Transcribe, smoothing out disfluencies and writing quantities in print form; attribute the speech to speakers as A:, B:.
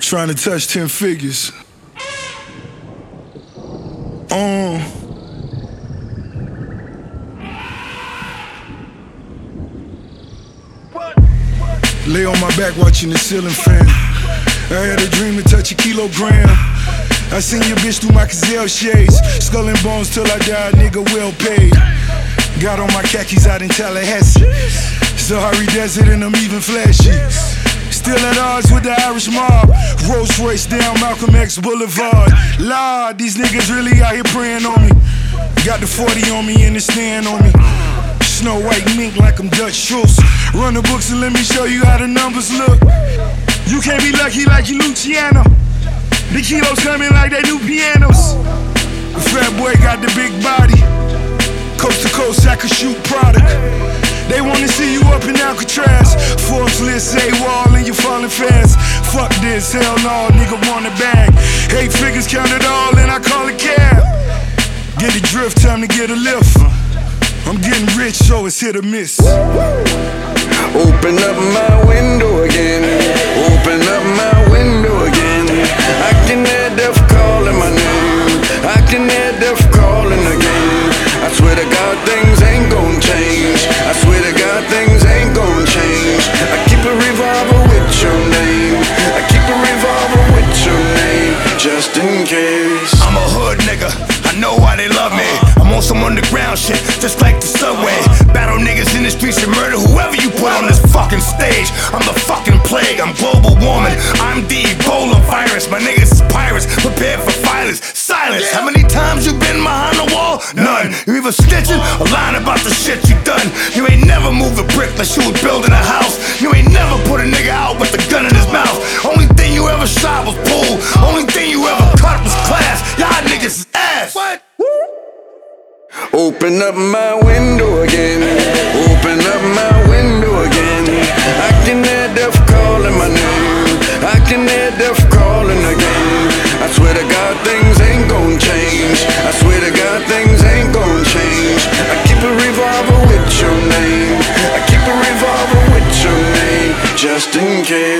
A: trying to touch 10 figures. Lay on my back watching the ceiling fan. I had a dream to touch a kilogram. I seen your bitch through my gazelle shades. Skull and bones till I die, nigga well paid. Got on my khakis out in Tallahassee. Sahara Desert and I'm even flashy. Still at odds with the Irish mob. Rolls Royce down Malcolm X Boulevard. Lord, these niggas really out here praying on me. Got the 40 on me and the stand on me. Snow White mink like I'm Dutch Schultz. Run the books and let me show you how the numbers look. You can't be lucky like you Luciano. The kilos coming like they do pianos. The fat boy got the big body. Coast to coast, I could shoot product. They wanna see you up in Alcatraz. Forbes list, say wall and you falling fast. Fuck this, hell no, nigga want a bag. 8 figures count it all and I call it cab. Get the drift, time to get a lift. I'm getting rich, so it's hit or miss.
B: Open up my window again. Open up my window again. I can hear death calling my name. I can hear death calling again. I swear to God things ain't gon' change. I swear to God things ain't gon' change. I keep a revolver with your name. I keep a revolver with your name, just in case.
C: I'm a hood nigga, I know why they love me. I'm on some underground shit, just like the subway. Battle niggas in the streets and murder whoever you put on this fucking stage. I'm the fucking plague, I'm global warming. I'm the Ebola virus, my niggas is pirates, prepared for violence. Silence, how many times you been behind the wall? None. You either snitching or lying about the shit you done. You ain't never moved a brick like you was building a house. You ain't never put a nigga out with a gun in his mouth. Only thing you ever shot was pool. Only thing you ever cut was class. Y'all niggas is ass. What?
B: Open up my window again. Open up my window again. I can hear death calling my name. I can hear death calling again. I swear to God things ain't gon' change. I swear to God things ain't gon' change. I keep a revolver with your name. I keep a revolver with your name, just in case.